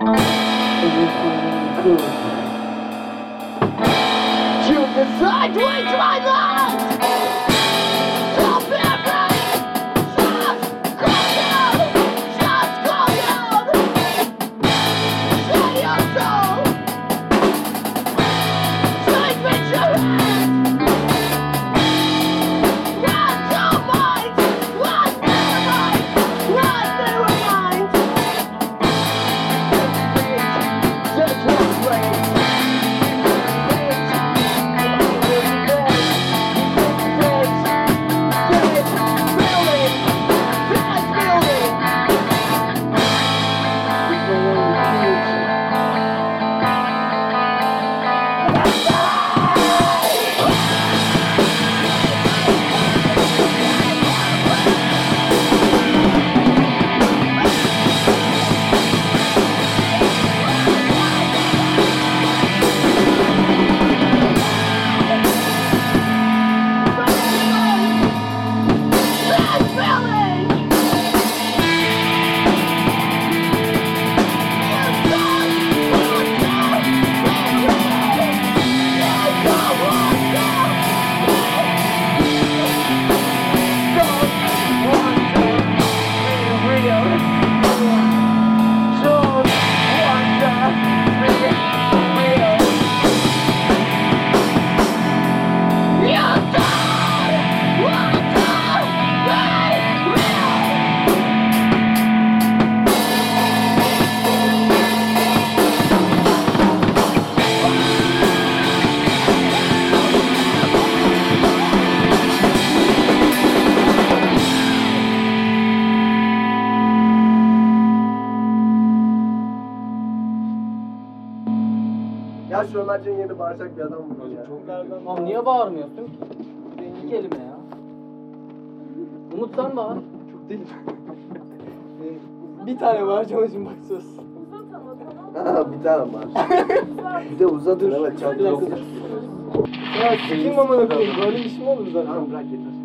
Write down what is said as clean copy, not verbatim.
Choose the side way to my life. Stop every just call down. Just call down. Say your soul. Take me to it. Run your mind. Run never mind. Run never mind. Just one way. Ya şu Ömerci'nin yerine bağıracak bir adam mı bu ya? Çok nereden? Oğlum niye bağırmıyorsun ki? İki kelime ya. Umut sen bağır. Çok değil. Bir tane bağıracağım için bak söz. Uzat ama tamam. Ha bir tane var. Bir de uzatır evet çok Bir dakika. yok. Ya kim amına koyayım böyle iş mi olur zaten? Tamam bırak yeter.